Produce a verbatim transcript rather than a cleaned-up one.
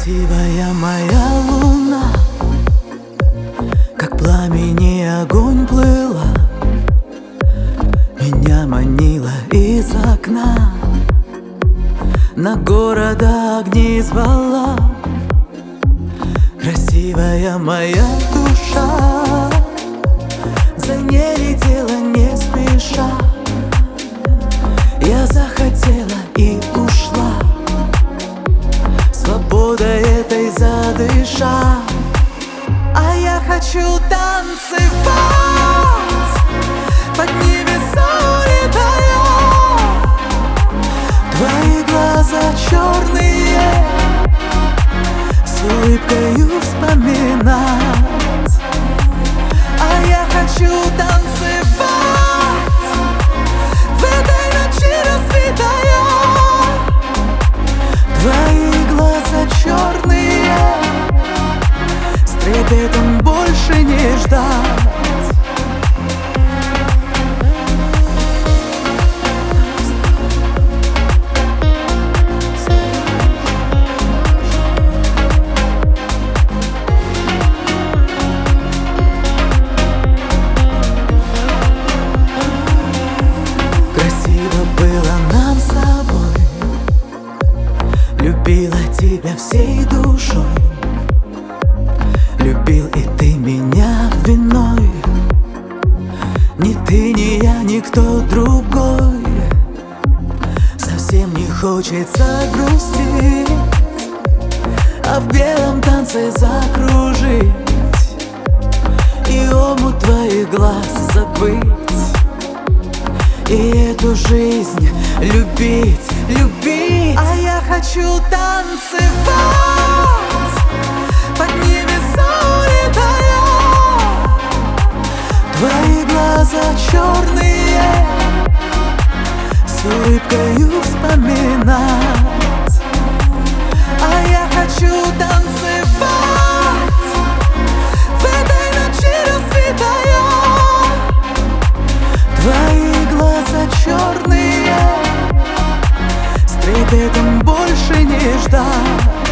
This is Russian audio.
Красивая моя луна, как пламени огонь плыла, меня манила из окна, на города огни звала. Красивая моя душа, за ней летела не спеша. Я захотела и ушла, свободой этой задыша. А я хочу танцевать, под небеса улетая. Твои глаза черные, с улыбкою вспоминать. А я хочу танцевать, в этой ночи расцветая. Твои глаза черные, с трепетом больше не ждать. Любила тебя всей душой, любил и ты меня виной. Ни ты, ни я, никто другой. Совсем не хочется грустить, а в белом танце закружить и омут твоих глаз забыть, и эту жизнь любить, любить. А я хочу танцевать, под небеса улетая. Твои глаза черные, с улыбкою вспоминать. А я хочу танцевать, в этой ночи расцветая. Твои глаза черные, с трепетом больше не ждать.